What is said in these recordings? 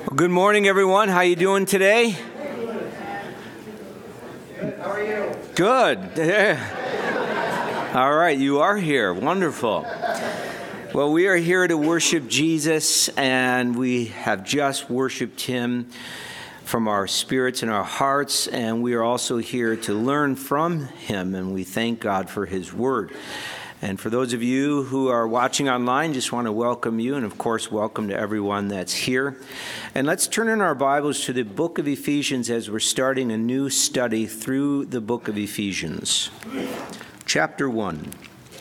Well, good morning, everyone. How you doing today? Good. How are you? Good. All right, you are here. Wonderful. Well, we are here to worship Jesus, and we have just worshiped him from our spirits and our hearts, and we are also here to learn from him, and we thank God for his word. And for those of you who are watching online, just want to welcome you, and of course, welcome to everyone that's here. And let's turn in our Bibles to the book of Ephesians as we're starting a new study through the book of Ephesians. Chapter 1.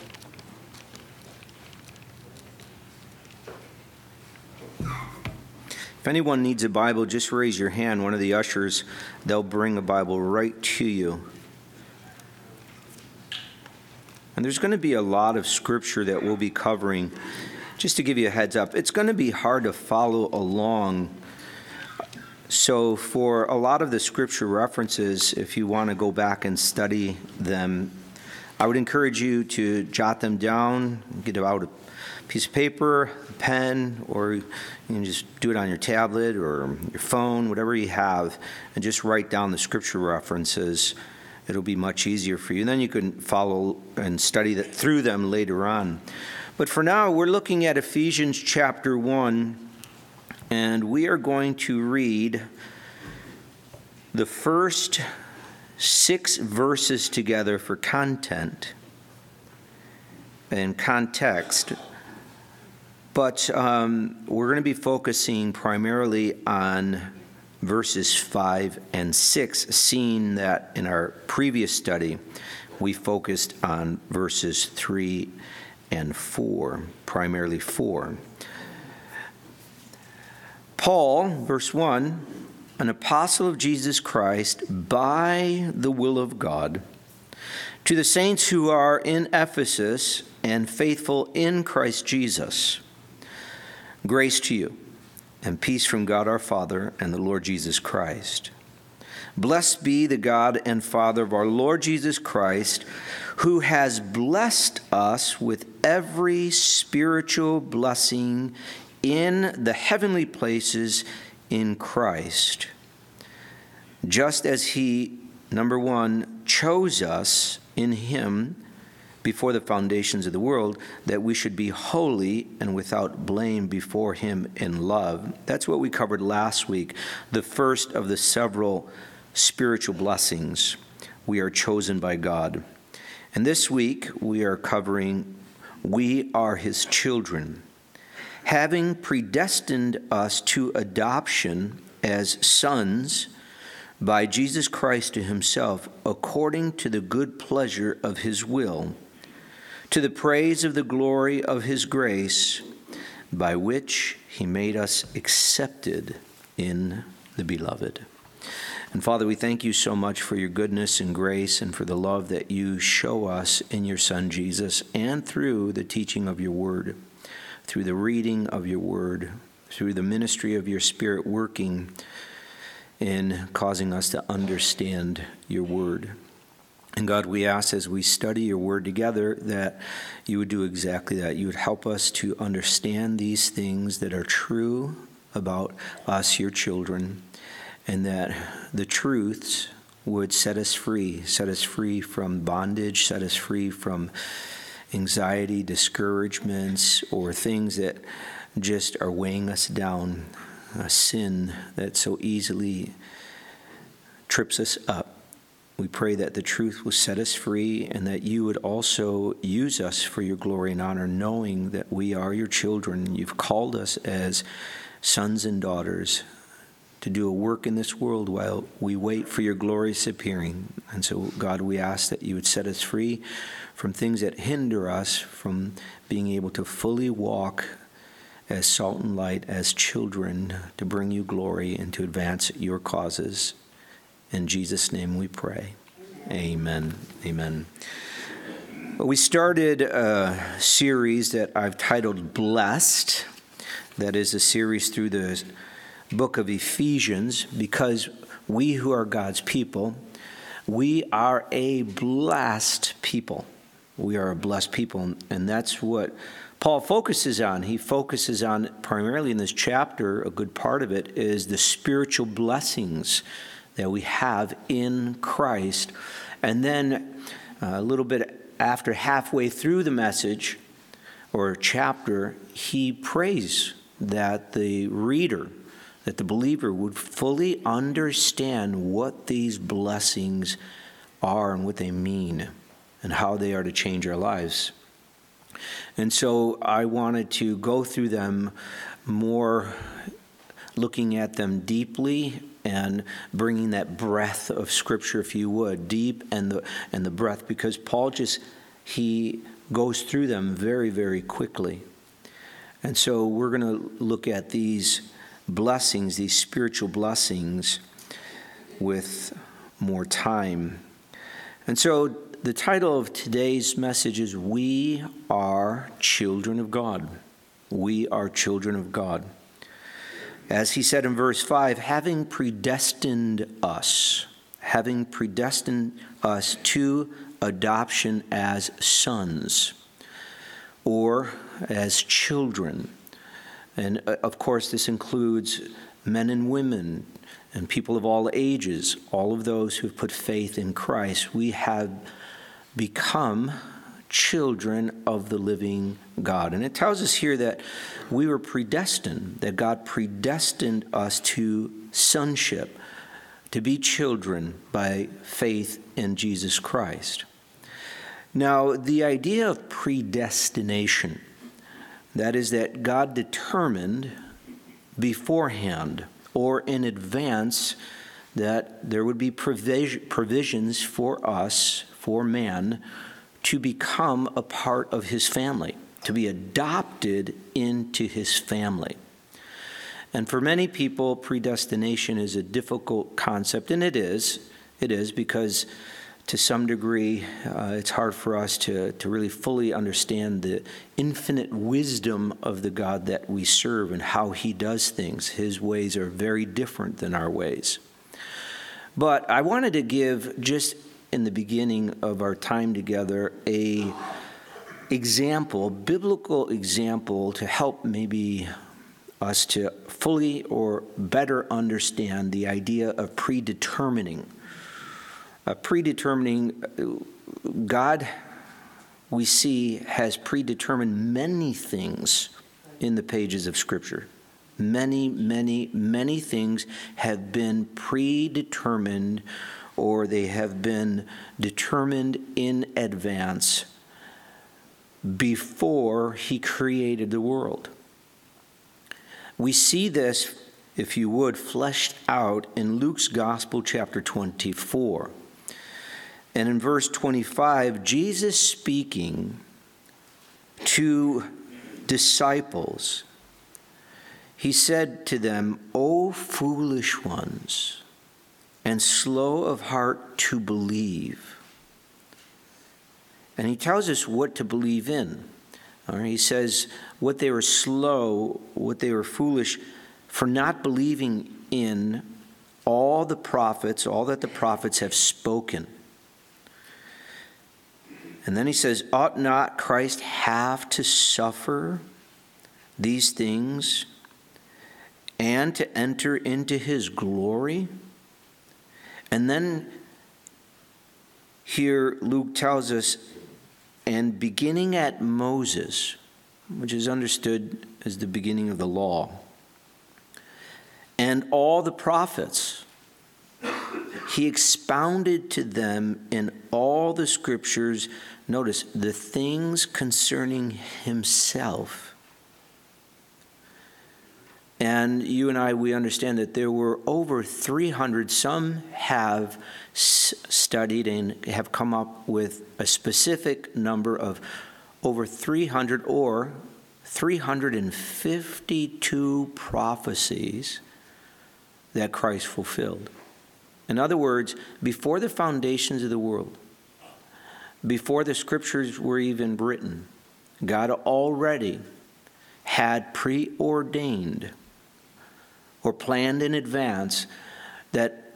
If anyone needs a Bible, just raise your hand. One of the ushers, they'll bring a Bible right to you. And there's going to be a lot of scripture that we'll be covering. Just to give you a heads up, it's going to be hard to follow along. So for a lot of the scripture references, if you want to go back and study them, I would encourage you to jot them down, get out a piece of paper, a pen, or you can just do it on your tablet or your phone, whatever you have, and just write down the scripture references. It'll be much easier for you. And then you can follow and study through them later on. But for now, we're looking at Ephesians chapter 1, and we are going to read the first 6 verses together for content and context. But we're going to be focusing primarily on verses 5 and 6, seeing that in our previous study we focused on verses 3 and 4, primarily 4. Paul, verse 1, an apostle of Jesus Christ by the will of God, to the saints who are in Ephesus and faithful in Christ Jesus, grace to you and peace from God our Father and the Lord Jesus Christ. Blessed be the God and Father of our Lord Jesus Christ, who has blessed us with every spiritual blessing in the heavenly places in Christ, just as he, number 1, chose us in him before the foundations of the world, that we should be holy and without blame before him in love. That's what we covered last week, the first of the several spiritual blessings. We are chosen by God. And this week we are covering, we are his children, having predestined us to adoption as sons by Jesus Christ to himself, according to the good pleasure of his will, to the praise of the glory of his grace, by which he made us accepted in the beloved. And Father, we thank you so much for your goodness and grace and for the love that you show us in your Son Jesus and through the teaching of your word, through the reading of your word, through the ministry of your Spirit working in causing us to understand your word. And God, we ask as we study your word together that you would do exactly that. You would help us to understand these things that are true about us, your children, and that the truths would set us free from bondage, set us free from anxiety, discouragements, or things that just are weighing us down, a sin that so easily trips us up. We pray that the truth will set us free and that you would also use us for your glory and honor, knowing that we are your children. You've called us as sons and daughters to do a work in this world while we wait for your glorious appearing. And so, God, we ask that you would set us free from things that hinder us from being able to fully walk as salt and light, as children, to bring you glory and to advance your causes. In Jesus' name we pray. Amen. Amen. Well, we started a series that I've titled Blessed. That is a series through the book of Ephesians, because we who are God's people, we are a blessed people. We are a blessed people, and that's what Paul focuses on primarily in this chapter, a good part of it is the spiritual blessings that we have in Christ. And then a little bit after halfway through the message or chapter, he prays that the reader, that the believer would fully understand what these blessings are and what they mean and how they are to change our lives. And so I wanted to go through them more, looking at them deeply and bringing that breadth of Scripture, if you would, deep and the breadth, because Paul he goes through them very, very quickly. And so we're going to look at these blessings, these spiritual blessings, with more time. And so the title of today's message is We Are Children of God. We are children of God. As he said in verse 5, having predestined us to adoption as sons, or as children. And of course, this includes men and women and people of all ages, all of those who have put faith in Christ. We have become children of the living God. And it tells us here that we were predestined, that God predestined us to sonship, to be children by faith in Jesus Christ. Now, the idea of predestination, that is that God determined beforehand or in advance that there would be provisions for us, for man, to become a part of his family, to be adopted into his family. And for many people, predestination is a difficult concept, and it is because to some degree, it's hard for us to really fully understand the infinite wisdom of the God that we serve and how he does things. His ways are very different than our ways. But I wanted to give, just in the beginning of our time together, a biblical example to help maybe us to fully or better understand the idea of predetermining. God, we see, has predetermined many things in the pages of Scripture. Many, many, many things have been predetermined, or they have been determined in advance before he created the world. We see this, if you would, fleshed out in Luke's Gospel, chapter 24. And in verse 25, Jesus speaking to disciples, he said to them, O foolish ones, and slow of heart to believe. And he tells us what to believe in. He says what they were slow, what they were foolish for not believing in all the prophets, all that the prophets have spoken. And then he says, ought not Christ have to suffer these things and to enter into his glory? And then here Luke tells us, and beginning at Moses, which is understood as the beginning of the law, and all the prophets, he expounded to them in all the Scriptures, notice, the things concerning himself. And you and I, we understand that there were over 300. Some have studied and have come up with a specific number of over 300 or 352 prophecies that Christ fulfilled. In other words, before the foundations of the world, before the Scriptures were even written, God already had preordained or planned in advance that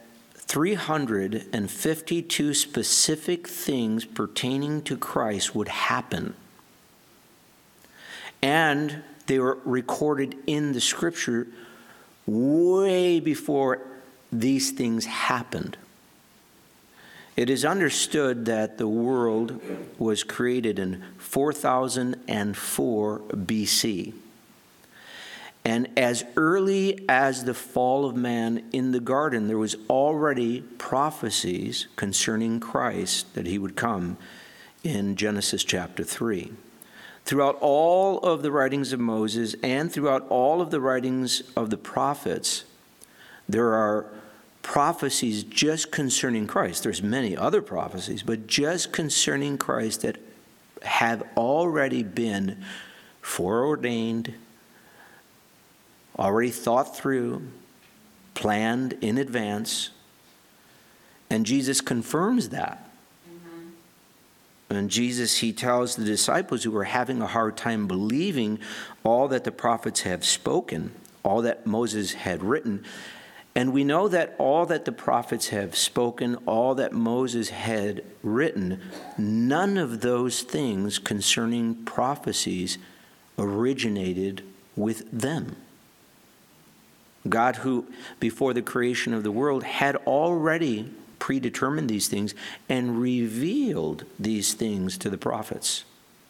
352 specific things pertaining to Christ would happen. And they were recorded in the Scripture way before these things happened. It is understood that the world was created in 4004 BC. And as early as the fall of man in the garden, there was already prophecies concerning Christ, that he would come, in Genesis chapter 3. Throughout all of the writings of Moses and throughout all of the writings of the prophets, there are prophecies just concerning Christ. There's many other prophecies, but just concerning Christ that have already been foreordained, already thought through, planned in advance. And Jesus confirms that. And Jesus, he tells the disciples who were having a hard time believing all that the prophets have spoken, all that Moses had written. And we know that all that the prophets have spoken, all that Moses had written, none of those things concerning prophecies originated with them. God, who before the creation of the world had already predetermined these things and revealed these things to the prophets.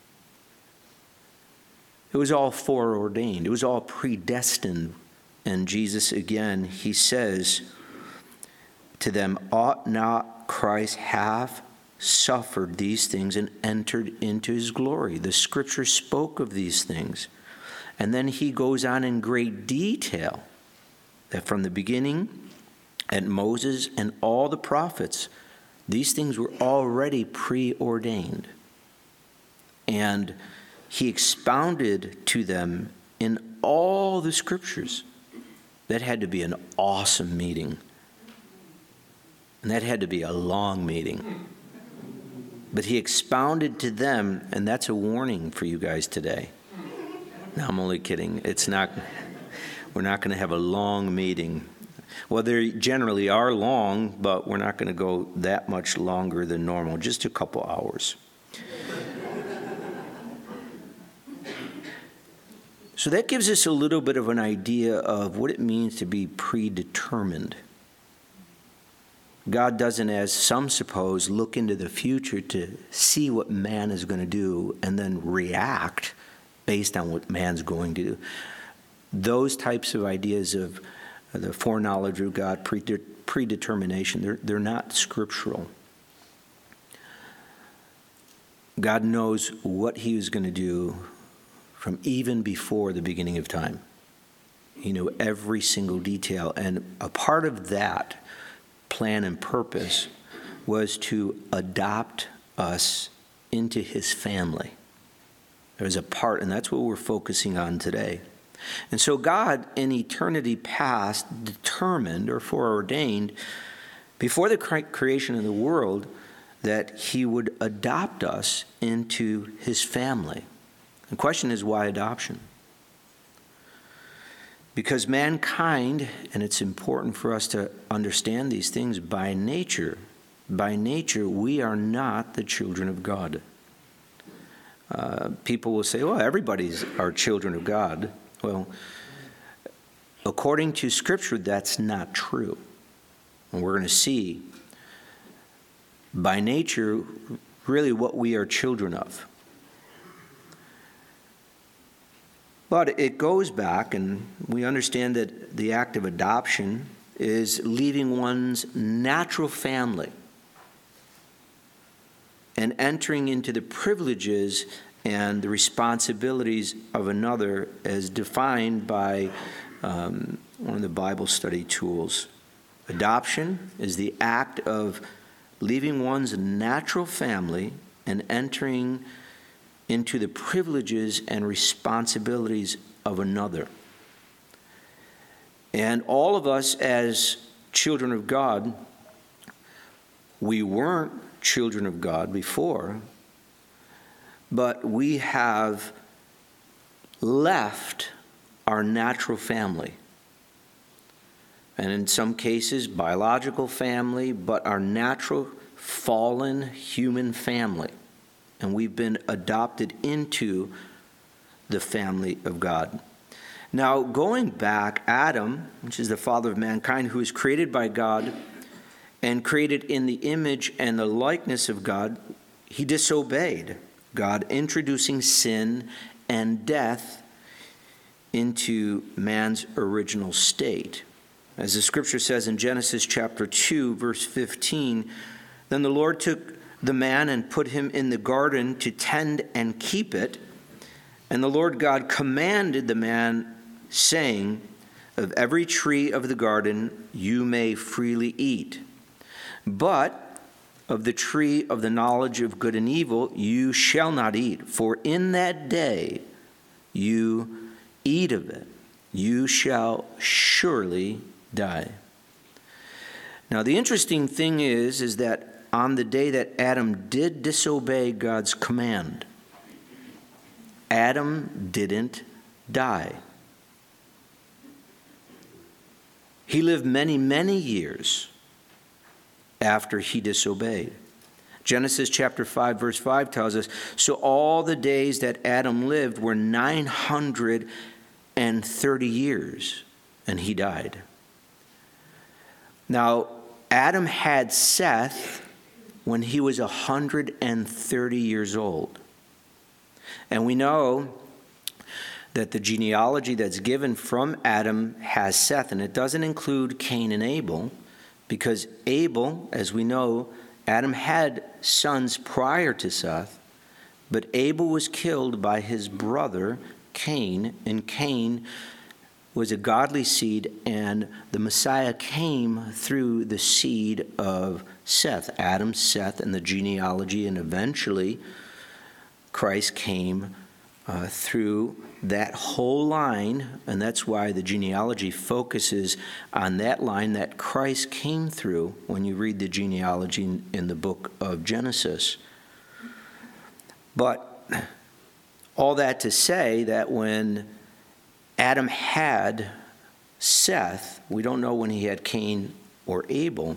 It was all foreordained. It was all predestined. And Jesus, again, he says to them, ought not Christ have suffered these things and entered into his glory? The Scripture spoke of these things. And then he goes on in great detail that from the beginning, and Moses and all the prophets, these things were already preordained. And he expounded to them in all the Scriptures. That had to be an awesome meeting. And that had to be a long meeting. But he expounded to them, and that's a warning for you guys today. No, I'm only kidding. We're not going to have a long meeting. Well, they generally are long, but we're not going to go that much longer than normal, just a couple hours. So that gives us a little bit of an idea of what it means to be predetermined. God doesn't, as some suppose, look into the future to see what man is going to do and then react based on what man's going to do. Those types of ideas of the foreknowledge of God, predetermination, they're not scriptural. God knows what he was going to do from even before the beginning of time. He knew every single detail. And a part of that plan and purpose was to adopt us into his family. There was a part, and that's what we're focusing on today. And so God, in eternity past, determined or foreordained, before the creation of the world, that he would adopt us into his family. The question is, why adoption? Because mankind, and it's important for us to understand these things, by nature, we are not the children of God. People will say, well, everybody's our children of God. Well, according to Scripture, that's not true. And we're going to see, by nature, really what we are children of. But it goes back, and we understand that the act of adoption is leaving one's natural family and entering into the privileges and the responsibilities of another, as defined by one of the Bible study tools. Adoption is the act of leaving one's natural family and entering into the privileges and responsibilities of another. And all of us as children of God, we weren't children of God before, but we have left our natural family. And in some cases, biological family, but our natural fallen human family. And we've been adopted into the family of God. Now, going back, Adam, which is the father of mankind, who was created by God and created in the image and the likeness of God, he disobeyed God, introducing sin and death into man's original state. As the scripture says in Genesis chapter 2, verse 15, then the Lord took the man and put him in the garden to tend and keep it. And the Lord God commanded the man, saying, of every tree of the garden you may freely eat, but of the tree of the knowledge of good and evil you shall not eat, for in that day you eat of it, you shall surely die. Now the interesting thing is that on the day that Adam did disobey God's command, Adam didn't die. He lived many, many years after he disobeyed. Genesis chapter 5, verse 5 tells us, so all the days that Adam lived were 930 years, and he died. Now, Adam had Seth when he was 130 years old. And we know that the genealogy that's given from Adam has Seth, and it doesn't include Cain and Abel, because Abel, as we know, Adam had sons prior to Seth, but Abel was killed by his brother Cain, and Cain was a godly seed, and the Messiah came through the seed of Seth, Adam, Seth, and the genealogy, and eventually Christ came through that whole line, and that's why the genealogy focuses on that line that Christ came through when you read the genealogy in the book of Genesis. But all that to say that when Adam had Seth, we don't know when he had Cain or Abel.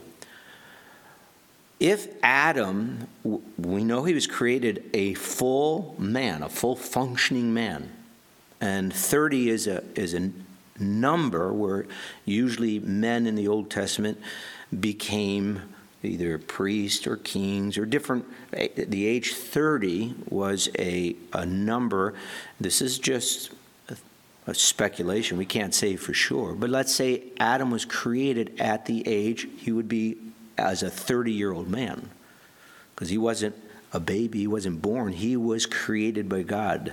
If Adam, we know he was created a full man, a full functioning man, and 30 is a number where usually men in the Old Testament became either priests or kings or different. The age 30 was a number. This is just a speculation. We can't say for sure. But let's say Adam was created at the age he would be as a 30-year-old man, because he wasn't a baby, he wasn't born, he was created by God.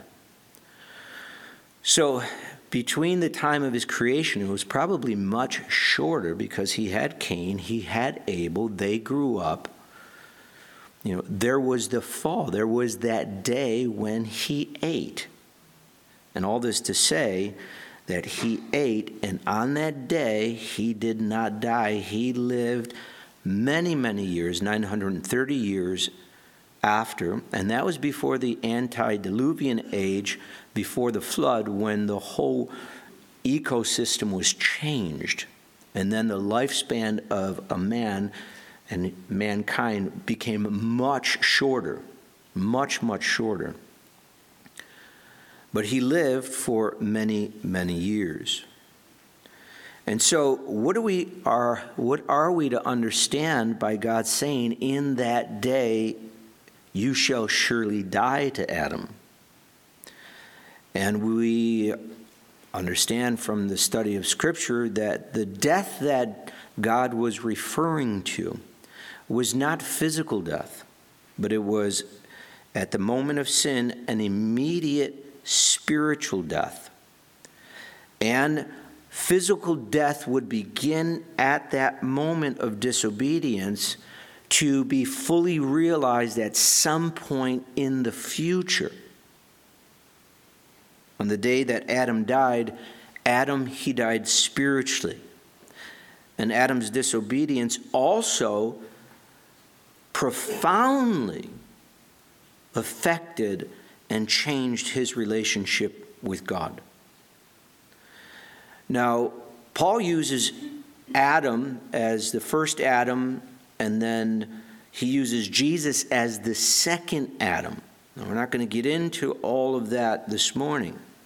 So between the time of his creation, it was probably much shorter, because he had Cain, he had Abel, they grew up. There was the fall, there was that day when he ate. And all this to say that he ate, and on that day he did not die. He lived many, many years, 930 years after, and that was before the antediluvian age, before the flood, when the whole ecosystem was changed. And then the lifespan of a man and mankind became much shorter, much, much shorter. But he lived for many, many years. And so what are we to understand by God saying, in that day you shall surely die to Adam? And we understand from the study of Scripture that the death that God was referring to was not physical death, but it was, at the moment of sin, an immediate spiritual death. And physical death would begin at that moment of disobedience to be fully realized at some point in the future. On the day that Adam died, he died spiritually. And Adam's disobedience also profoundly affected and changed his relationship with God. Now, Paul uses Adam as the first Adam, and then he uses Jesus as the second Adam. Now, we're not going to get into all of that this morning.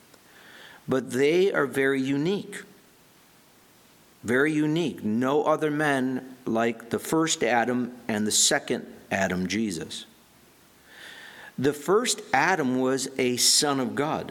but they are very unique. Very unique. No other men like the first Adam and the second Adam, Jesus. The first Adam was a son of God.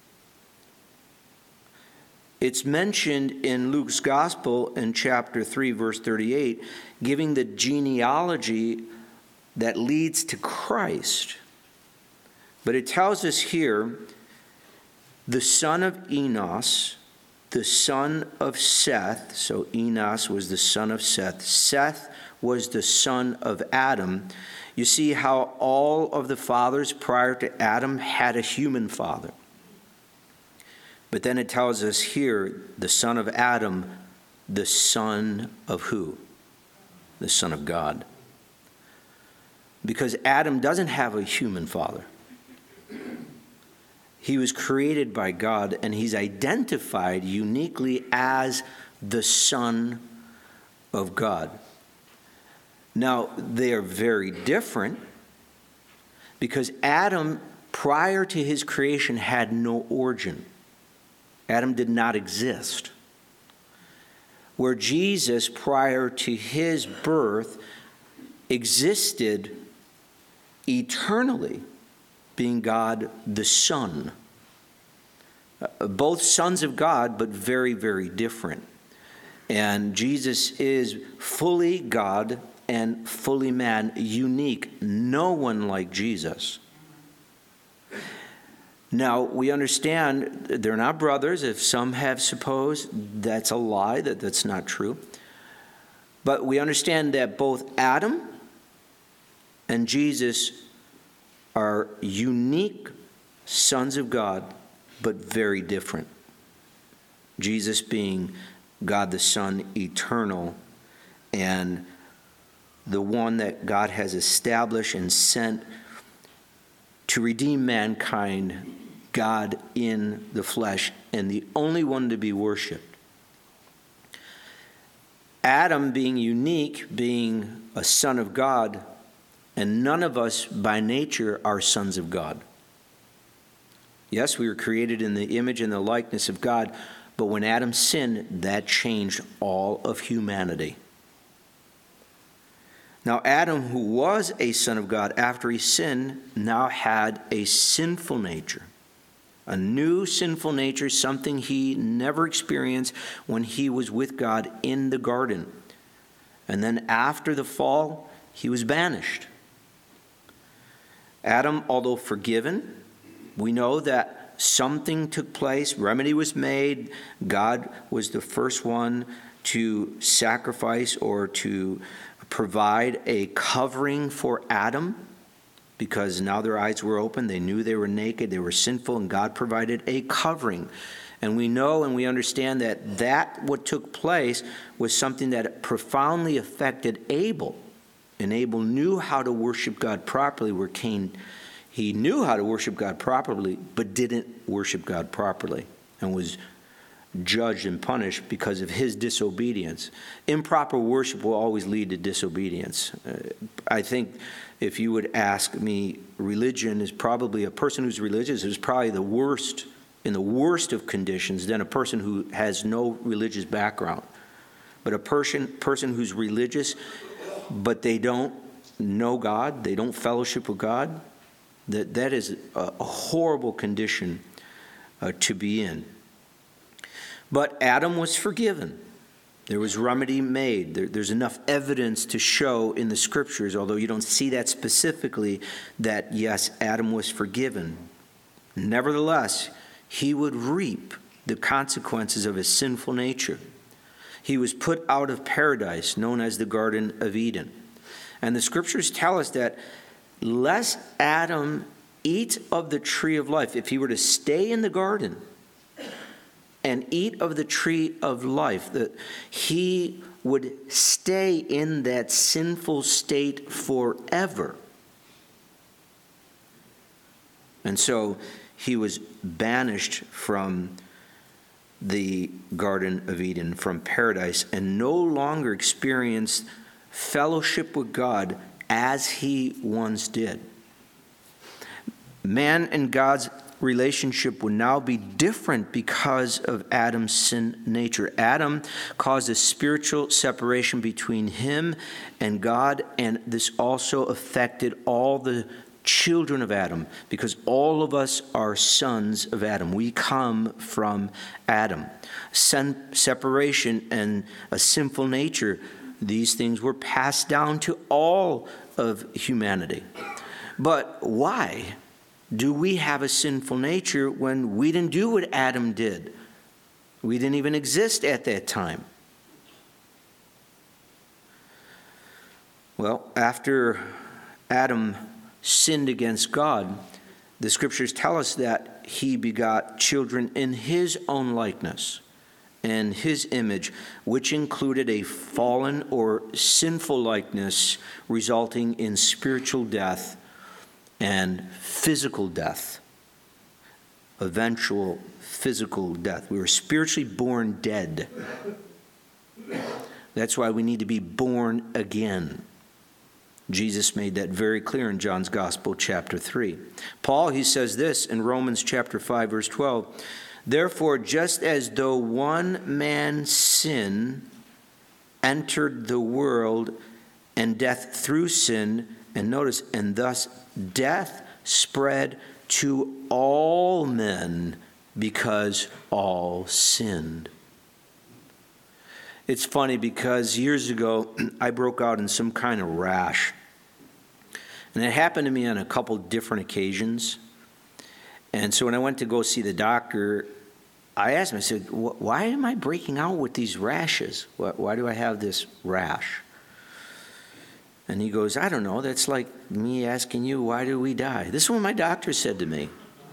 It's mentioned in Luke's Gospel in chapter 3, verse 38, giving the genealogy that leads to Christ. But it tells us here, the son of Enos, the son of Seth. So Enos was the son of Seth. Seth was the son of Adam. You see how all of the fathers prior to Adam had a human father. But then it tells us here, the son of Adam, the son of who? The son of God. Because Adam doesn't have a human father. He was created by God, and he's identified uniquely as the Son of God. Now, they are very different because Adam, prior to his creation, had no origin. Adam did not exist. Where Jesus, prior to his birth, existed eternally, being God the Son. Both sons of God, but very, very different. And Jesus is fully God and fully man, unique. No one like Jesus. Now, we understand they're not brothers. If some have supposed that's a lie, that's not true. But we understand that both Adam and Jesus are unique sons of God, but very different. Jesus being God the Son, eternal, and the one that God has established and sent to redeem mankind, God in the flesh, and the only one to be worshipped. Adam being unique, being a son of God, and none of us by nature are sons of God. Yes, we were created in the image and the likeness of God, but when Adam sinned, that changed all of humanity. Now, Adam, who was a son of God after he sinned, now had a sinful nature. A new sinful nature, something he never experienced when he was with God in the garden. And then after the fall, he was banished. Adam, although forgiven, we know that something took place, remedy was made. God was the first one to sacrifice or to provide a covering for Adam, because now their eyes were open, they knew they were naked, they were sinful, and God provided a covering. And we know and we understand that what took place was something that profoundly affected Abel. And Abel knew how to worship God properly, where Cain, he knew how to worship God properly, but didn't worship God properly, and was judged and punished because of his disobedience. Improper worship will always lead to disobedience. I think if you would ask me, religion is probably, a person who's religious is probably the worst, in the worst of conditions, than a person who has no religious background. But a person who's religious, but they don't know God, they don't fellowship with God, that is a horrible condition to be in. But Adam was forgiven. There was remedy made. There's enough evidence to show in the scriptures, although you don't see that specifically, that yes, Adam was forgiven. Nevertheless, he would reap the consequences of his sinful nature. He was put out of paradise, known as the Garden of Eden. And the scriptures tell us that lest Adam eat of the tree of life, if he were to stay in the garden and eat of the tree of life, that he would stay in that sinful state forever. And so he was banished from the Garden of Eden, from paradise, and no longer experienced fellowship with God as he once did. Man and God's relationship would now be different because of Adam's sin nature. Adam caused a spiritual separation between him and God, and this also affected all the children of Adam, because all of us are sons of Adam. We come from Adam. Separation and a sinful nature, these things were passed down to all of humanity. But why do we have a sinful nature when we didn't do what Adam did? We didn't even exist at that time. Well, after Adam sinned against God, the scriptures tell us that he begot children in his own likeness and his image, which included a fallen or sinful likeness resulting in spiritual death and physical death, eventual physical death. We were spiritually born dead. That's why we need to be born again. Jesus made that very clear in John's Gospel, chapter 3. Paul, he says this in Romans chapter 5, verse 12. Therefore, just as though one man's sin entered the world, and death through sin, and notice, and thus death spread to all men because all sinned. It's funny because years ago, I broke out in some kind of rash. And it happened to me on a couple different occasions. And so when I went to go see the doctor, I asked him, I said, why am I breaking out with these rashes? Why do I have this rash? And he goes, I don't know. That's like me asking you, why do we die? This is what my doctor said to me.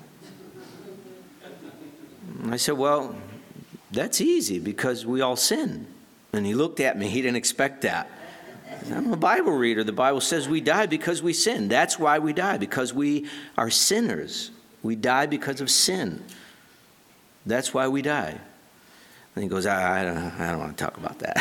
And I said, well, that's easy because we all sin. And he looked at me. He didn't expect that. I'm a Bible reader. The Bible says we die because we sin. That's why we die, because we are sinners. We die because of sin. That's why we die. And he goes, I don't want to talk about that.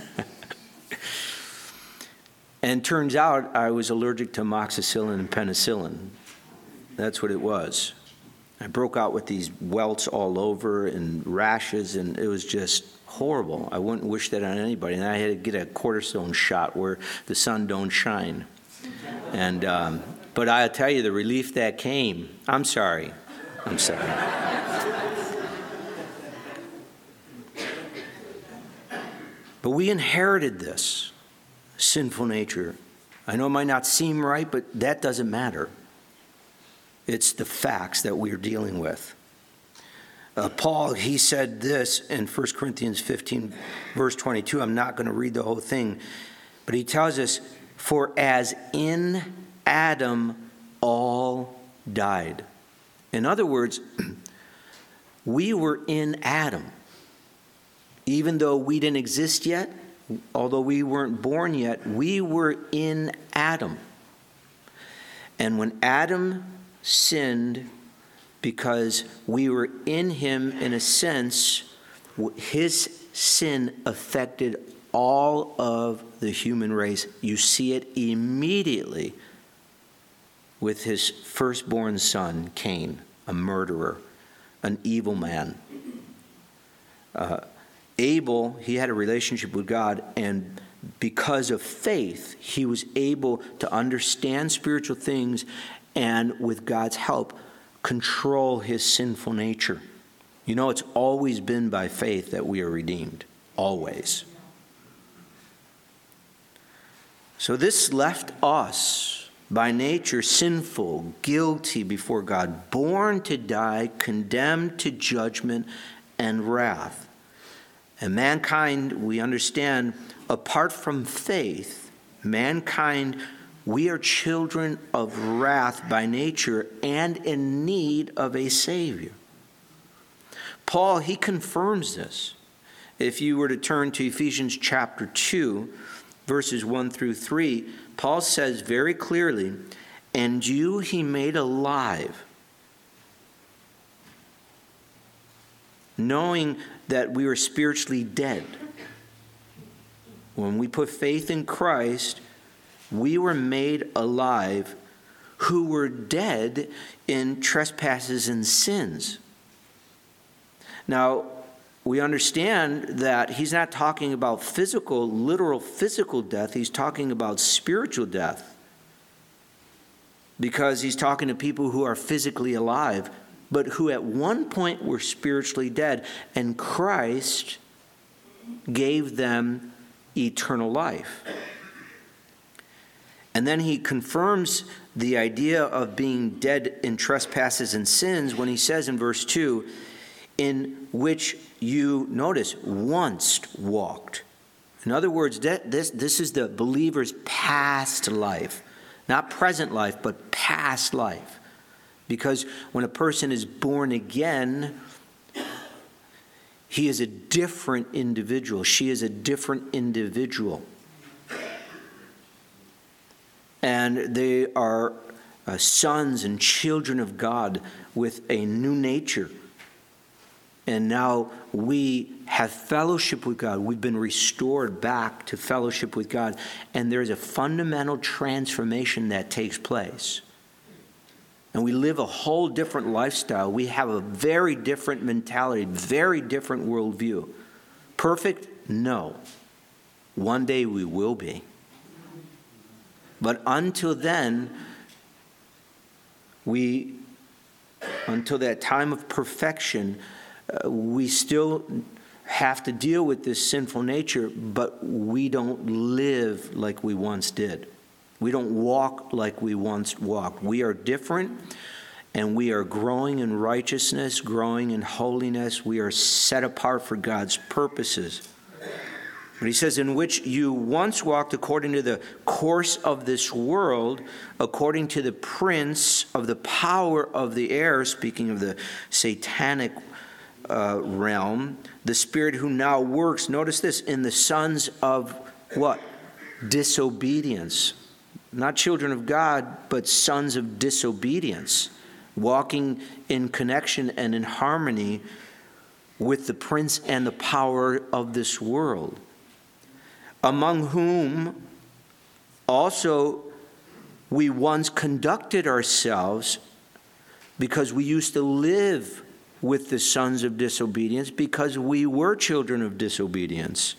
And turns out I was allergic to amoxicillin and penicillin. That's what it was. I broke out with these welts all over and rashes, and it was just horrible. I wouldn't wish that on anybody. And I had to get a cortisone shot where the sun don't shine. And but I'll tell you, the relief that came. I'm sorry. But we inherited this sinful nature. I know it might not seem right, but that doesn't matter. It's the facts that we're dealing with. Paul, he said this in 1 Corinthians 15, verse 22. I'm not going to read the whole thing, but he tells us, for as in Adam all died. In other words, we were in Adam. Even though we didn't exist yet, although we weren't born yet, we were in Adam. And when Adam sinned, because we were in him, in a sense, his sin affected all of the human race. You see it immediately with his firstborn son, Cain, a murderer, an evil man. Abel, he had a relationship with God, and because of faith, he was able to understand spiritual things and, with God's help, control his sinful nature. You know, it's always been by faith that we are redeemed. Always. So this left us, by nature, sinful, guilty before God, born to die, condemned to judgment and wrath. And mankind, we understand, apart from faith, mankind, we are children of wrath by nature and in need of a Savior. Paul, he confirms this. If you were to turn to Ephesians chapter 2, verses 1 through 3, Paul says very clearly, and you he made alive, knowing that we were spiritually dead. When we put faith in Christ, we were made alive who were dead in trespasses and sins. Now, we understand that he's not talking about literal physical death. He's talking about spiritual death. Because he's talking to people who are physically alive, but who at one point were spiritually dead, and Christ gave them eternal life. And then he confirms the idea of being dead in trespasses and sins when he says in verse 2, in which you, notice, once walked. In other words, this is the believer's past life. Not present life, but past life. Because when a person is born again, he is a different individual. She is a different individual. And they are sons and children of God with a new nature. And now we have fellowship with God. We've been restored back to fellowship with God. And there's a fundamental transformation that takes place. And we live a whole different lifestyle. We have a very different mentality, very different worldview. Perfect? No. One day we will be. But until then, until that time of perfection, we still have to deal with this sinful nature, but we don't live like we once did. We don't walk like we once walked. We are different, and we are growing in righteousness, growing in holiness. We are set apart for God's purposes. But he says, in which you once walked according to the course of this world, according to the prince of the power of the air, speaking of the satanic realm, the spirit who now works, notice this, in the sons of what? Disobedience. Not children of God, but sons of disobedience, walking in connection and in harmony with the prince and the power of this world, among whom also we once conducted ourselves, because we used to live with the sons of disobedience, because we were children of disobedience.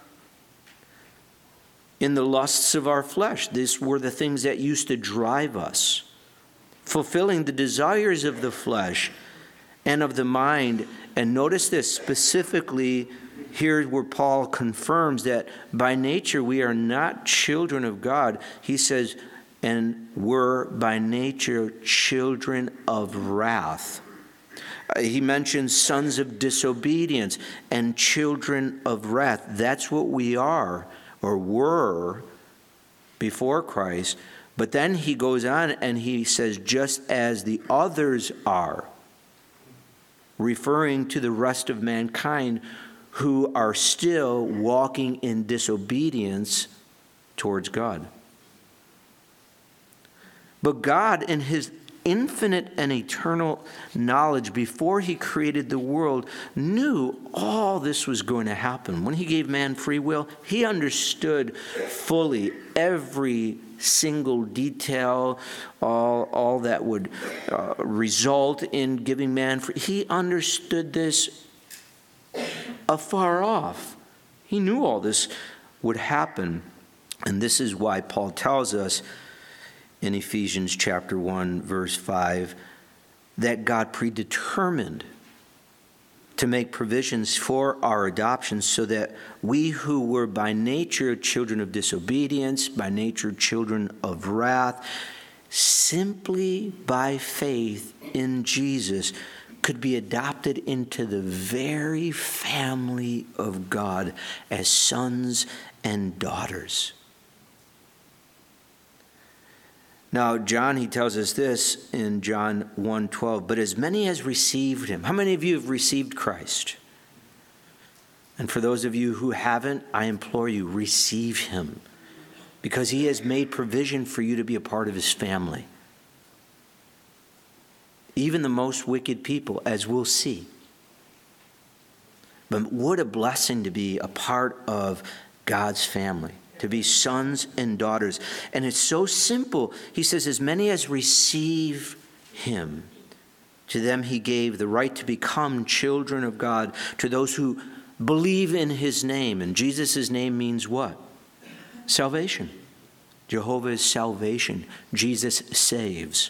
In the lusts of our flesh, these were the things that used to drive us, fulfilling the desires of the flesh and of the mind. And notice this specifically here where Paul confirms that by nature we are not children of God. He says, and we're by nature children of wrath. He mentions sons of disobedience and children of wrath. That's what we are or were before Christ. But then he goes on and he says, just as the others are, referring to the rest of mankind who are still walking in disobedience towards God. But God, in his infinite and eternal knowledge, before he created the world, knew all this was going to happen. When he gave man free will, he understood fully every single detail, all that would result in giving man free. He understood this afar off. He knew all this would happen. And this is why Paul tells us in Ephesians chapter 1, verse 5, that God predetermined to make provisions for our adoption so that we who were by nature children of disobedience, by nature children of wrath, simply by faith in Jesus could be adopted into the very family of God as sons and daughters. Now, John, he tells us this in John 1:12, but as many as received him. How many of you have received Christ? And for those of you who haven't, I implore you, receive him, because he has made provision for you to be a part of his family. Even the most wicked people, as we'll see. But what a blessing to be a part of God's family, to be sons and daughters. And it's so simple. He says, as many as receive him, to them he gave the right to become children of God, to those who believe in his name. And Jesus' name means what? Salvation. Jehovah is salvation. Jesus saves.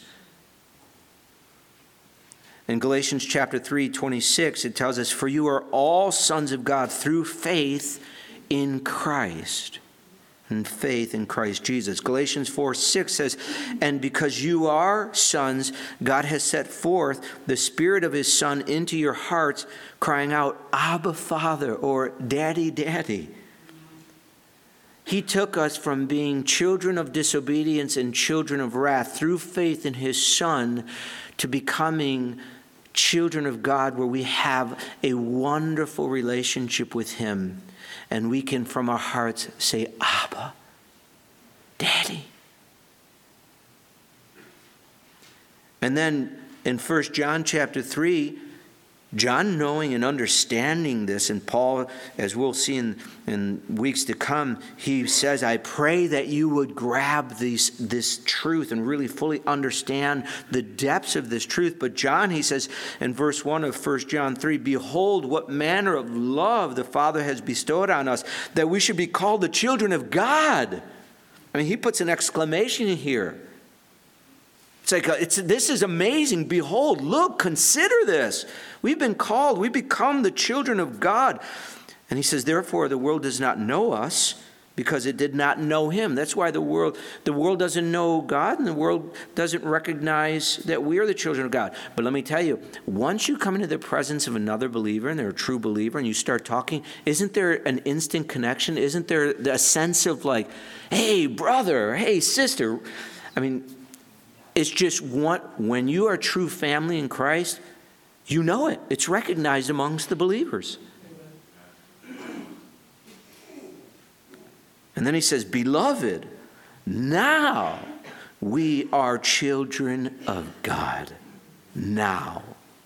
In Galatians chapter 3:26, it tells us, for you are all sons of God through faith in Christ. And faith in Christ Jesus. Galatians 4:6 says, and because you are sons, God has set forth the Spirit of his Son into your hearts, crying out, Abba, Father, or Daddy, Daddy. He took us from being children of disobedience and children of wrath through faith in his Son to becoming children of God, where we have a wonderful relationship with him. And we can, from our hearts, say, Abba, Daddy. And then in 1 John chapter 3, John, knowing and understanding this, and Paul, as we'll see in weeks to come, he says, I pray that you would grab this truth and really fully understand the depths of this truth. But John, he says in verse 1 of 1 John 3, behold, what manner of love the Father has bestowed on us, that we should be called the children of God. I mean, he puts an exclamation here. It's like, this is amazing. Behold, look, consider this. We've been called. We become the children of God. And he says, therefore, the world does not know us because it did not know him. That's why the world doesn't know God, and the world doesn't recognize that we are the children of God. But let me tell you, once you come into the presence of another believer, and they're a true believer, and you start talking, isn't there an instant connection? Isn't there a sense of like, hey, brother, hey, sister? I mean, it's just when you are a true family in Christ, you know it. It's recognized amongst the believers. And then he says, beloved, now we are children of God. Now.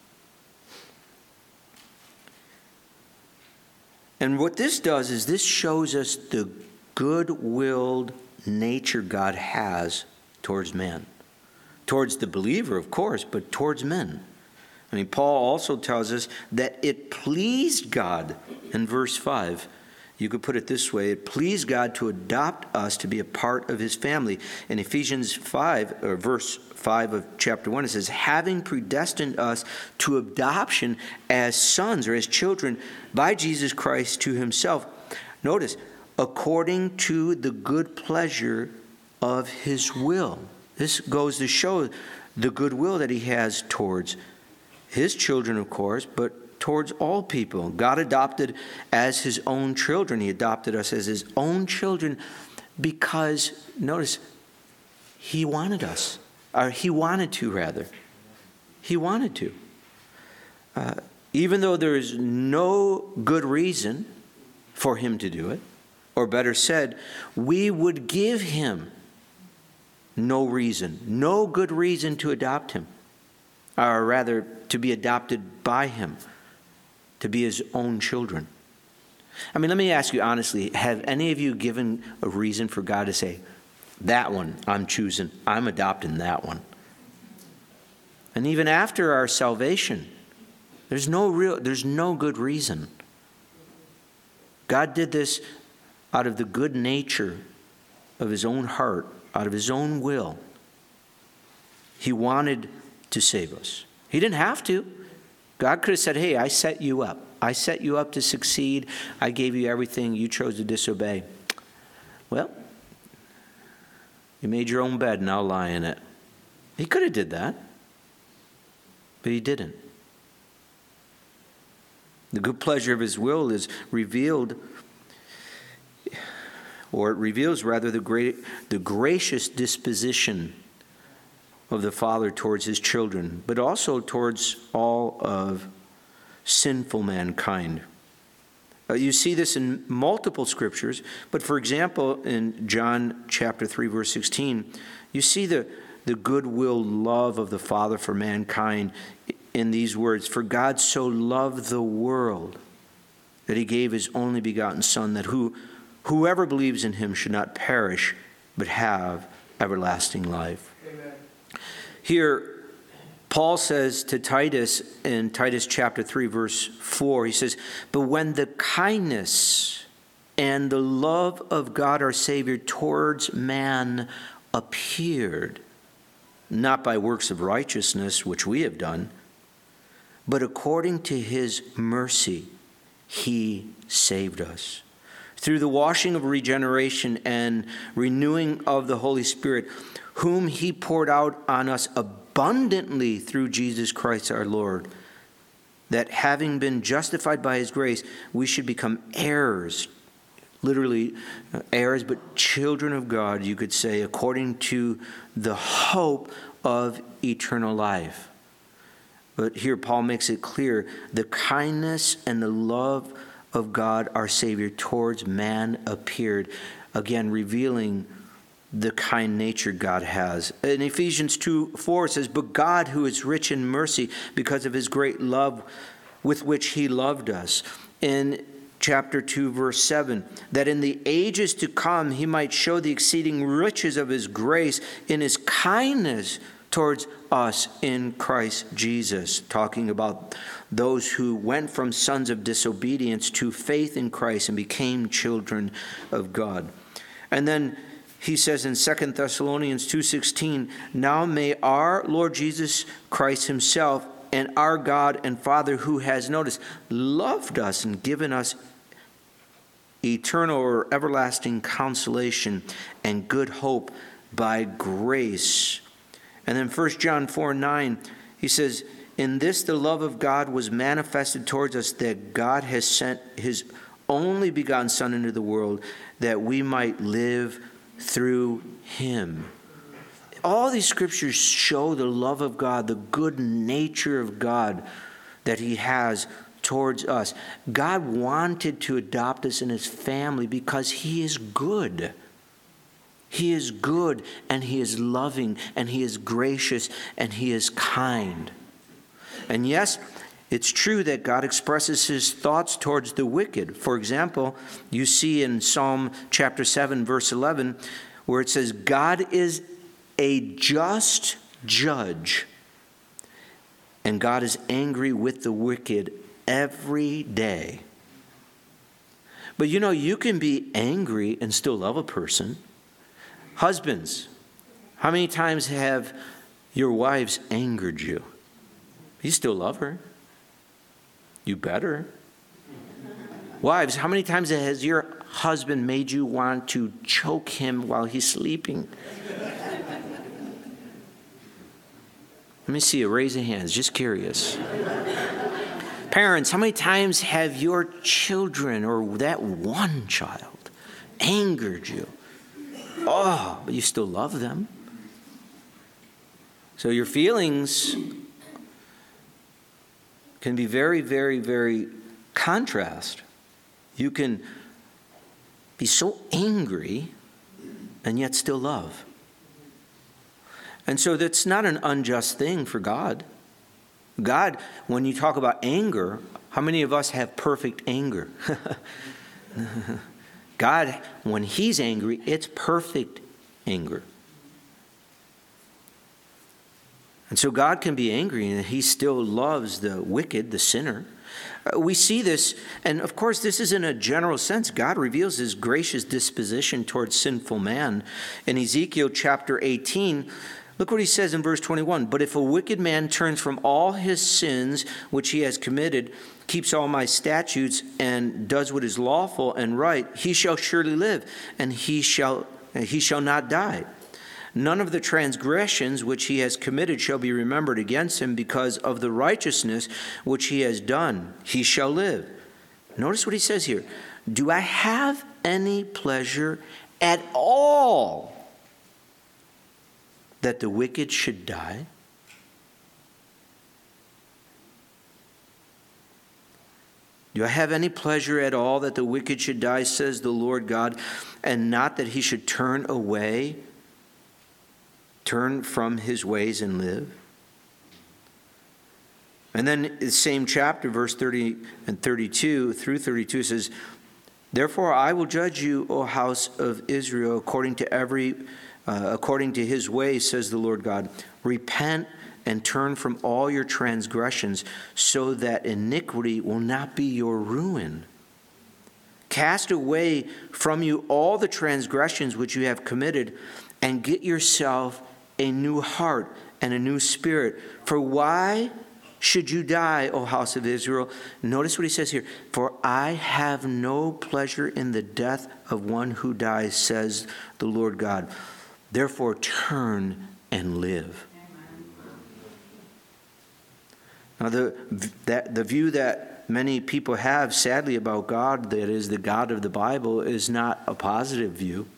And what this does is this shows us the good-willed nature God has towards man. Towards the believer, of course, but towards men. I mean, Paul also tells us that it pleased God in verse 5. You could put it this way: it pleased God to adopt us to be a part of his family. In Ephesians 5, or verse 5 of chapter 1, it says, having predestined us to adoption as sons or as children by Jesus Christ to himself. Notice, according to the good pleasure of his will. This goes to show the goodwill that he has towards his children, of course, but towards all people. God adopted as his own children. He adopted us as his own children because, notice, he wanted us. Or he wanted to, rather. He wanted to. Even though there is no good reason for him to do it, or better said, we would give him no reason, no good reason to adopt him, or rather to be adopted by him, to be his own children. I mean, let me ask you honestly, have any of you given a reason for God to say, that one I'm choosing, I'm adopting that one? And even after our salvation, there's no good reason. God did this out of the good nature of his own heart, out of his own will. He wanted to save us. He didn't have to. God could have said, hey, I set you up. I set you up to succeed. I gave you everything. You chose to disobey. Well, you made your own bed, now lie in it. He could have did that, but he didn't. The good pleasure of his will is revealed, or it reveals rather the gracious disposition of the Father towards his children, but also towards all of sinful mankind. You see this in multiple scriptures, but for example, in John chapter 3, verse 16, you see the goodwill love of the Father for mankind in these words: for God so loved the world that he gave his only begotten Son, that whoever believes in him should not perish, but have everlasting life. Amen. Here, Paul says to Titus in Titus chapter 3, verse 4, he says, "But when the kindness and the love of God our Savior towards man appeared, not by works of righteousness which we have done, but according to his mercy, he saved us through the washing of regeneration and renewing of the Holy Spirit, whom he poured out on us abundantly through Jesus Christ our Lord, that having been justified by his grace, we should become heirs," literally heirs, but children of God, you could say, according to the hope of eternal life. But here Paul makes it clear, the kindness and the love of God our Savior towards man appeared, again revealing the kind nature God has. In Ephesians 2:4 it says, "But God, who is rich in mercy, because of his great love with which he loved us." In chapter 2, verse 7, "that in the ages to come he might show the exceeding riches of his grace in his kindness towards us in Christ Jesus," talking about those who went from sons of disobedience to faith in Christ and became children of God. And then he says in 2 Thessalonians 2:16, "Now may our Lord Jesus Christ himself and our God and Father, who has," noticed, "loved us and given us eternal or everlasting consolation and good hope by grace." And then 1 John 4:9, he says, "In this the love of God was manifested towards us, that God has sent his only begotten Son into the world, that we might live through him." All these scriptures show the love of God, the good nature of God that he has towards us. God wanted to adopt us in his family because he is good. He is good, and he is loving, and he is gracious, and he is kind. And yes, it's true that God expresses his thoughts towards the wicked. For example, you see in Psalm chapter 7, verse 11, where it says, "God is a just judge, and God is angry with the wicked every day." But you know, you can be angry and still love a person. Husbands, how many times have your wives angered you? You still love her. You better. Wives, how many times has your husband made you want to choke him while he's sleeping? Let me see a raise of hands, just curious. Parents, how many times have your children or that one child angered you? Oh, but you still love them. So your feelings can be very, very, very contrast. You can be so angry and yet still love. And so that's not an unjust thing for God. God, when you talk about anger, how many of us have perfect anger? God, when he's angry, it's perfect anger. And so God can be angry, and he still loves the wicked, the sinner. We see this, and of course this is in a general sense. God reveals his gracious disposition towards sinful man. In Ezekiel chapter 18, look what he says in verse 21. "But if a wicked man turns from all his sins which he has committed, keeps all my statutes, and does what is lawful and right, he shall surely live, and he shall not die. None of the transgressions which he has committed shall be remembered against him, because of the righteousness which he has done, he shall live." Notice what he says here. "Do I have any pleasure at all that the wicked should die?" "Do I have any pleasure at all that the wicked should die, says the Lord God, and not that he should turn from his ways and live?" And then the same chapter, verse 30 and 32 through 32 says, Therefore I will judge you, O house of Israel, according to his ways, says the Lord God. Repent and turn from all your transgressions, so that iniquity will not be your ruin. Cast away from you all the transgressions which you have committed, and get yourself a new heart and a new spirit. For why should you die, O house of Israel? Notice what he says here. For I have no pleasure in the death of one who dies, says the Lord God. Therefore turn and live. Now the view that many people have, sadly, about God, that is the God of the Bible, is not a positive view.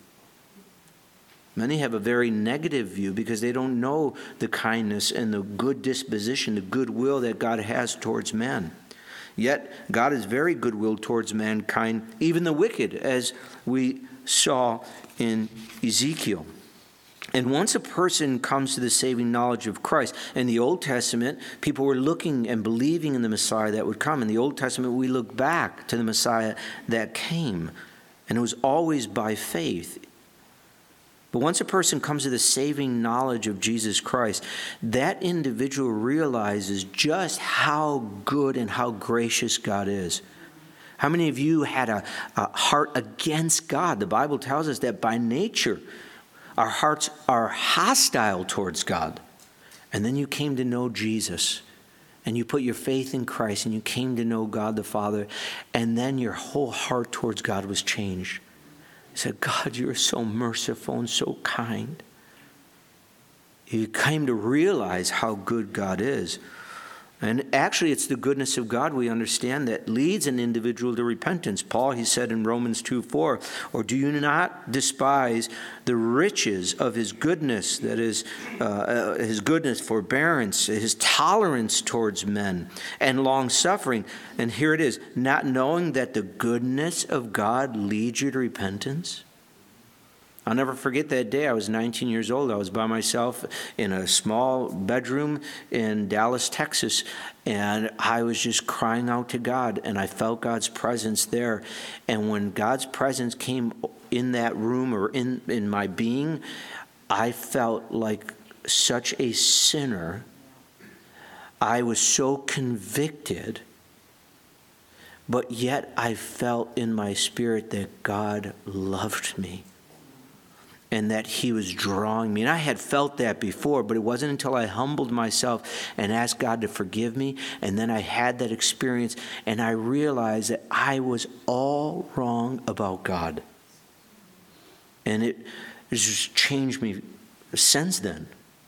Many have a very negative view because they don't know the kindness and the good disposition, the goodwill that God has towards man. Yet God is very goodwill towards mankind, even the wicked, as we saw in Ezekiel. And once a person comes to the saving knowledge of Christ, in the Old Testament, people were looking and believing in the Messiah that would come. In the Old Testament, we look back to the Messiah that came, and it was always by faith. But once a person comes to the saving knowledge of Jesus Christ, that individual realizes just how good and how gracious God is. How many of you had a heart against God? The Bible tells us that by nature, our hearts are hostile towards God. And then you came to know Jesus, and you put your faith in Christ, and you came to know God the Father, and then your whole heart towards God was changed. You said, God, you're so merciful and so kind. You came to realize how good God is. And actually, it's the goodness of God, we understand, that leads an individual to repentance. Paul, he said in Romans 2:4, or do you not despise the riches of his goodness, that is, his goodness, forbearance, his tolerance towards men, and long-suffering? And here it is, not knowing that the goodness of God leads you to repentance? I'll never forget that day. I was 19 years old. I was by myself in a small bedroom in Dallas, Texas, and I was just crying out to God, and I felt God's presence there. And when God's presence came in that room or in my being, I felt like such a sinner. I was so convicted, but yet I felt in my spirit that God loved me, and that he was drawing me. And I had felt that before, but it wasn't until I humbled myself and asked God to forgive me, and then I had that experience, and I realized that I was all wrong about God. And it just changed me since then.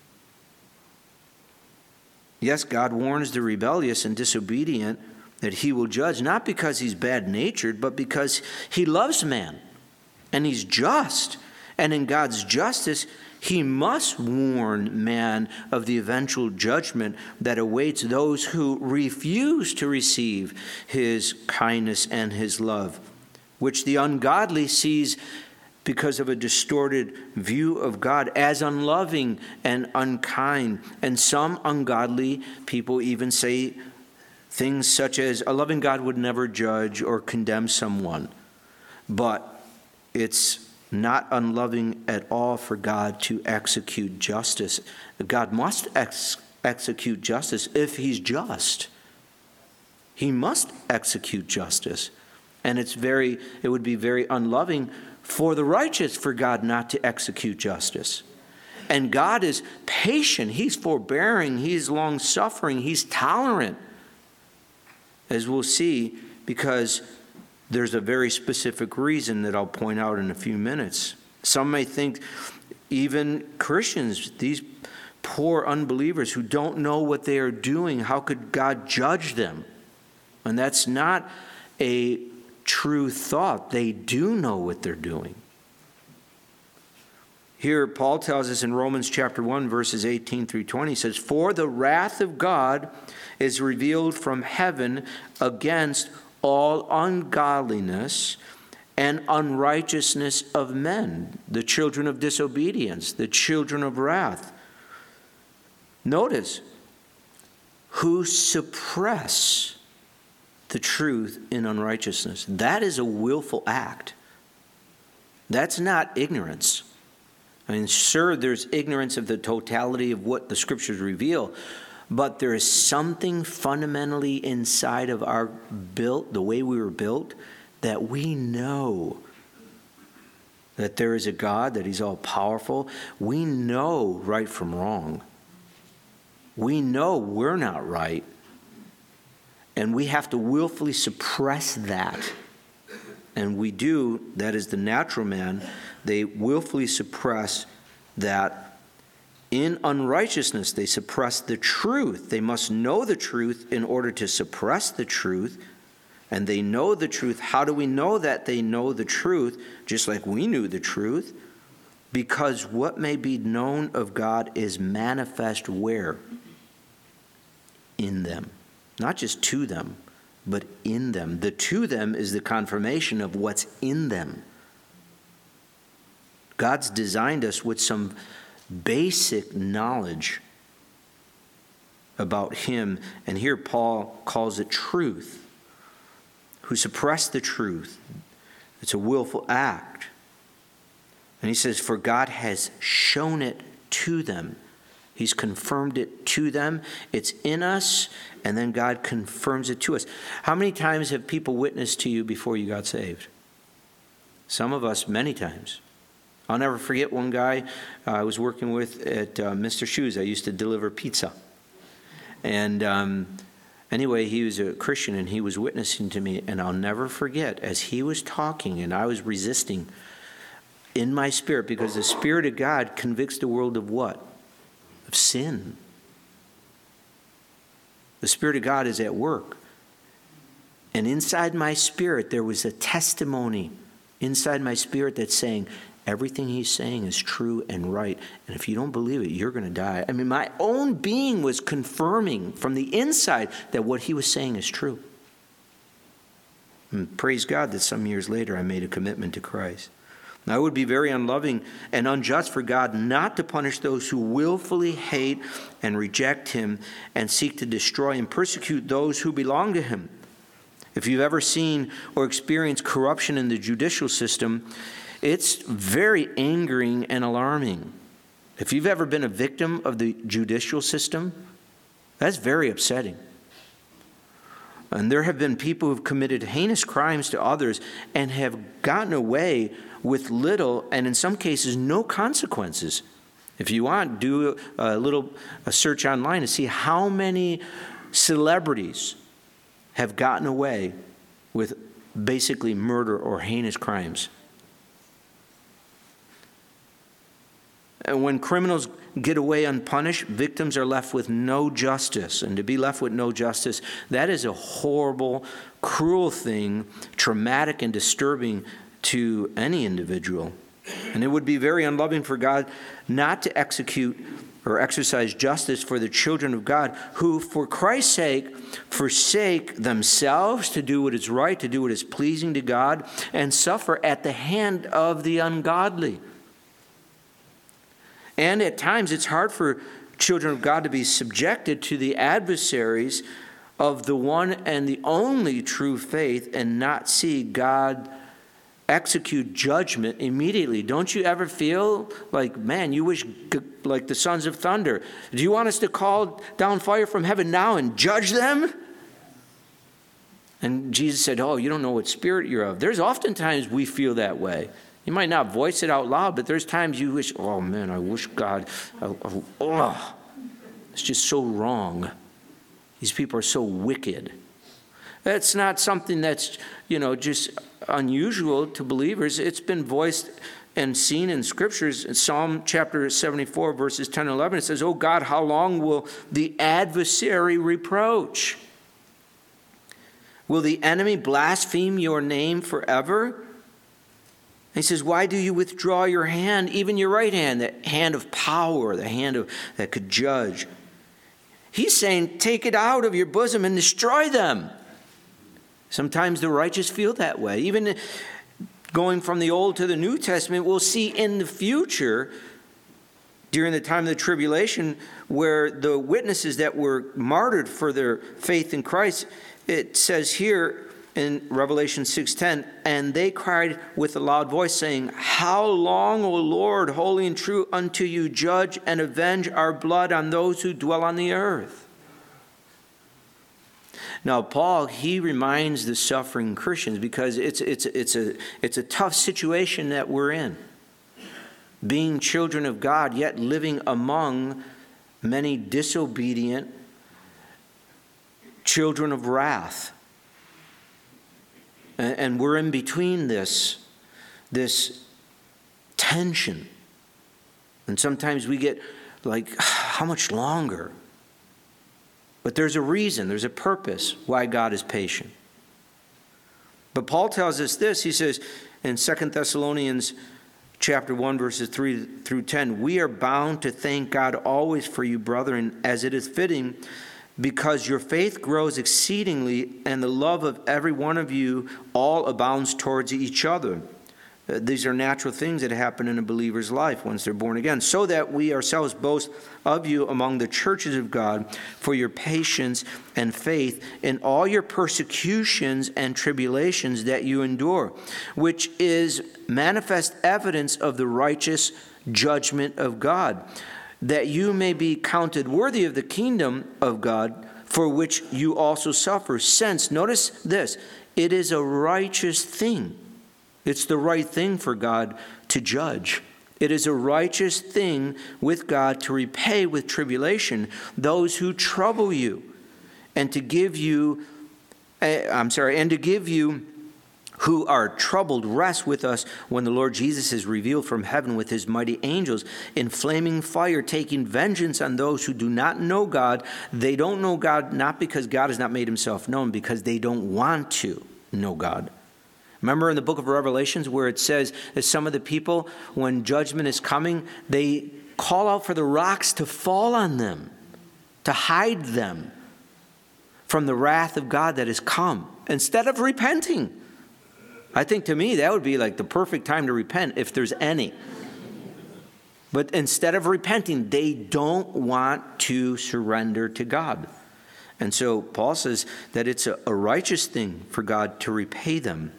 Yes, God warns the rebellious and disobedient that he will judge, not because he's bad-natured, but because he loves man, and he's just. And in God's justice, he must warn man of the eventual judgment that awaits those who refuse to receive his kindness and his love, which the ungodly sees because of a distorted view of God as unloving and unkind. And some ungodly people even say things such as, a loving God would never judge or condemn someone. But it's not unloving at all for God to execute justice. God must execute justice if he's just. He must execute justice. And it would be very unloving for the righteous for God not to execute justice. And God is patient. He's forbearing. He's long-suffering. He's tolerant, as we'll see, because there's a very specific reason that I'll point out in a few minutes. Some may think, even Christians, these poor unbelievers who don't know what they are doing, how could God judge them? And that's not a true thought. They do know what they're doing. Here, Paul tells us in Romans chapter 1, verses 18 through 20, he says, for the wrath of God is revealed from heaven against all ungodliness and unrighteousness of men, the children of disobedience, the children of wrath. Notice, who suppress the truth in unrighteousness. That is a willful act. That's not ignorance. I mean, sure, there's ignorance of the totality of what the Scriptures reveal, but there is something fundamentally inside of our built, the way we were built, that we know that there is a God, that He's all powerful. We know right from wrong. We know we're not right. And we have to willfully suppress that. And we do, that is the natural man, they willfully suppress that. In unrighteousness, they suppress the truth. They must know the truth in order to suppress the truth. And they know the truth. How do we know that they know the truth? Just like we knew the truth. Because what may be known of God is manifest where? In them. Not just to them, but in them. The to them is the confirmation of what's in them. God's designed us with some basic knowledge about Him. And here Paul calls it truth. Who suppress the truth. It's a willful act. And he says, for God has shown it to them. He's confirmed it to them. It's in us, and then God confirms it to us. How many times have people witnessed to you before you got saved? Some of us, many times. I'll never forget one guy I was working with at Mr. Shoes. I used to deliver pizza. And anyway, he was a Christian, and he was witnessing to me. And I'll never forget, as he was talking, and I was resisting in my spirit, because the Spirit of God convicts the world of what? Of sin. The Spirit of God is at work. And inside my spirit, there was a testimony inside my spirit that's saying, everything he's saying is true and right. And if you don't believe it, you're going to die. I mean, my own being was confirming from the inside that what he was saying is true. And praise God that some years later I made a commitment to Christ. Now, it would be very unloving and unjust for God not to punish those who willfully hate and reject Him and seek to destroy and persecute those who belong to Him. If you've ever seen or experienced corruption in the judicial system, it's very angering and alarming. If you've ever been a victim of the judicial system, that's very upsetting. And there have been people who have committed heinous crimes to others and have gotten away with little, and in some cases, no consequences. If you want, do a search online to see how many celebrities have gotten away with basically murder or heinous crimes. And when criminals get away unpunished, victims are left with no justice. And to be left with no justice, that is a horrible, cruel thing, traumatic and disturbing to any individual. And it would be very unloving for God not to execute or exercise justice for the children of God who, for Christ's sake, forsake themselves to do what is right, to do what is pleasing to God, and suffer at the hand of the ungodly. And at times it's hard for children of God to be subjected to the adversaries of the one and the only true faith and not see God execute judgment immediately. Don't you ever feel like, man, you wish like the sons of thunder? Do you want us to call down fire from heaven now and judge them? And Jesus said, oh, you don't know what spirit you're of. There's oftentimes we feel that way. You might not voice it out loud, but there's times you wish, oh man, I wish God, it's just so wrong. These people are so wicked. That's not something that's, just unusual to believers. It's been voiced and seen in scriptures. In Psalm chapter 74, verses 10 and 11, it says, oh God, how long will the adversary reproach? Will the enemy blaspheme your name forever? He says, why do you withdraw your hand, even your right hand, the hand of power, the hand that could judge? He's saying, take it out of your bosom and destroy them. Sometimes the righteous feel that way. Even going from the Old to the New Testament, we'll see in the future during the time of the tribulation, where the witnesses that were martyred for their faith in Christ, it says here in Revelation 6:10, and they cried with a loud voice, saying, "How long, O Lord, holy and true unto you, judge and avenge our blood on those who dwell on the earth?" Now, Paul, he reminds the suffering Christians, because it's a tough situation that we're in. Being children of God, yet living among many disobedient children of wrath. And we're in between this tension. And sometimes we get like, how much longer? But there's a reason, there's a purpose why God is patient. But Paul tells us this. He says in 2 Thessalonians chapter 1, verses 3 through 10, "We are bound to thank God always for you, brethren, as it is fitting, because your faith grows exceedingly, and the love of every one of you all abounds towards each other." These are natural things that happen in a believer's life once they're born again. "So that we ourselves boast of you among the churches of God for your patience and faith in all your persecutions and tribulations that you endure, which is manifest evidence of the righteous judgment of God, that you may be counted worthy of the kingdom of God, for which you also suffer. Since," notice this, "it is a righteous thing." It's the right thing for God to judge. It is a righteous thing with God to repay with tribulation those who trouble you, and to give you who are troubled rest with us when the Lord Jesus is revealed from heaven with his mighty angels in flaming fire, taking vengeance on those who do not know God. They don't know God not because God has not made himself known, because they don't want to know God. Remember in the book of Revelations where it says that some of the people, when judgment is coming, they call out for the rocks to fall on them, to hide them from the wrath of God that has come, instead of repenting. I think to me that would be like the perfect time to repent if there's any. But instead of repenting, they don't want to surrender to God. And so Paul says that it's a righteous thing for God to repay them.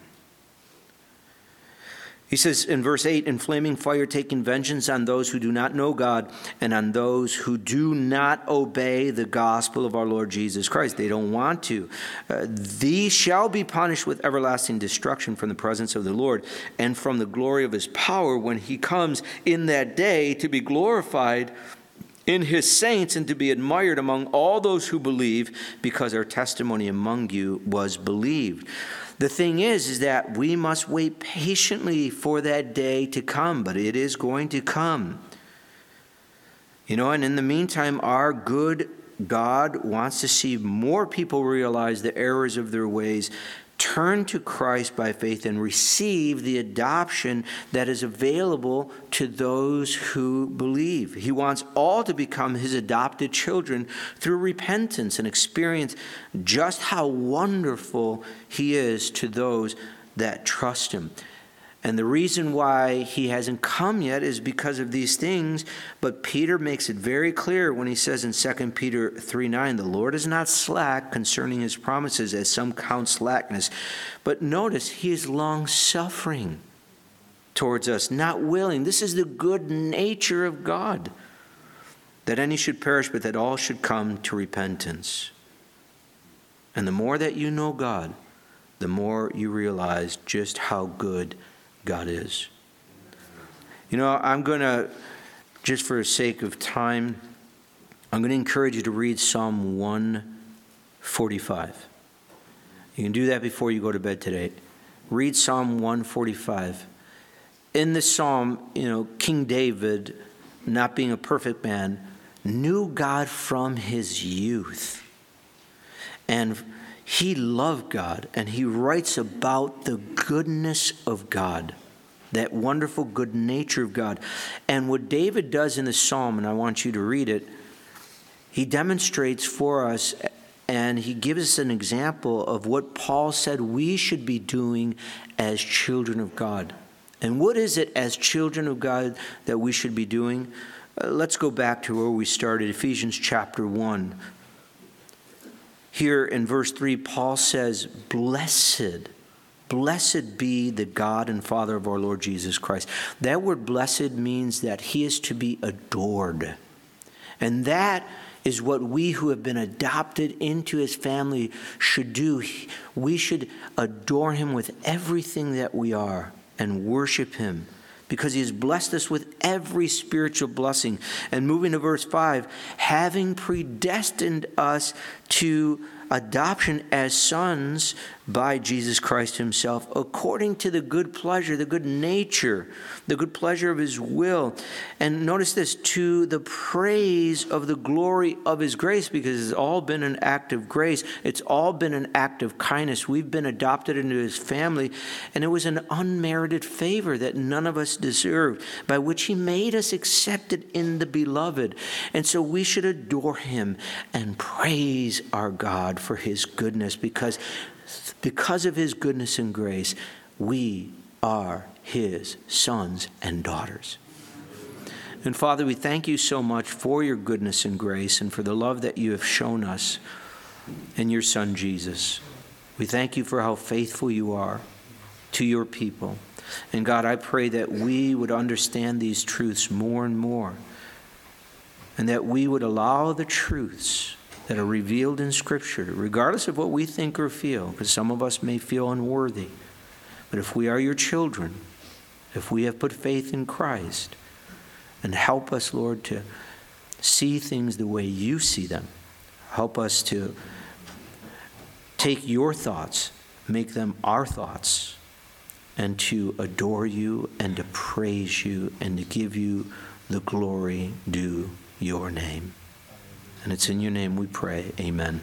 He says in verse 8, "In flaming fire taking vengeance on those who do not know God and on those who do not obey the gospel of our Lord Jesus Christ." They don't want to. "These shall be punished with everlasting destruction from the presence of the Lord and from the glory of his power when he comes in that day to be glorified in his saints and to be admired among all those who believe, because our testimony among you was believed." The thing is that we must wait patiently for that day to come, but it is going to come. And in the meantime, our good God wants to see more people realize the errors of their ways, turn to Christ by faith, and receive the adoption that is available to those who believe. He wants all to become his adopted children through repentance and experience just how wonderful he is to those that trust him. And the reason why he hasn't come yet is because of these things. But Peter makes it very clear when he says in 2 Peter 3:9, "The Lord is not slack concerning his promises, as some count slackness." But notice, he is long-suffering towards us, not willing. This is the good nature of God, that any should perish, but that all should come to repentance. And the more that you know God, the more you realize just how good God is. I'm going to, just for the sake of time, I'm going to encourage you to read Psalm 145. You can do that before you go to bed today. Read Psalm 145. In this psalm, King David, not being a perfect man, knew God from his youth. And he loved God, and he writes about the goodness of God, that wonderful good nature of God. And what David does in the psalm, and I want you to read it, he demonstrates for us, and he gives us an example of what Paul said we should be doing as children of God. And what is it as children of God that we should be doing? Let's go back to where we started, Ephesians chapter 1. Here in verse 3, Paul says, Blessed be the God and Father of our Lord Jesus Christ. That word blessed means that he is to be adored. And that is what we who have been adopted into his family should do. We should adore him with everything that we are and worship him, because he has blessed us with every spiritual blessing. And moving to verse 5, having predestined us to adoption as sons by Jesus Christ himself, according to the good pleasure, the good nature, the good pleasure of his will. And notice this, to the praise of the glory of his grace, because it's all been an act of grace. It's all been an act of kindness. We've been adopted into his family, and it was an unmerited favor that none of us deserved, by which he made us accepted in the beloved. And so we should adore him and praise our God for his goodness, because of his goodness and grace, we are his sons and daughters. And Father, we thank you so much for your goodness and grace and for the love that you have shown us in your Son Jesus. We thank you for how faithful you are to your people. And God, I pray that we would understand these truths more and more, and that we would allow the truths that are revealed in Scripture, regardless of what we think or feel, because some of us may feel unworthy. But if we are your children, if we have put faith in Christ, and help us, Lord, to see things the way you see them. Help us to take your thoughts, make them our thoughts, and to adore you and to praise you and to give you the glory due your name. And it's in your name we pray. Amen.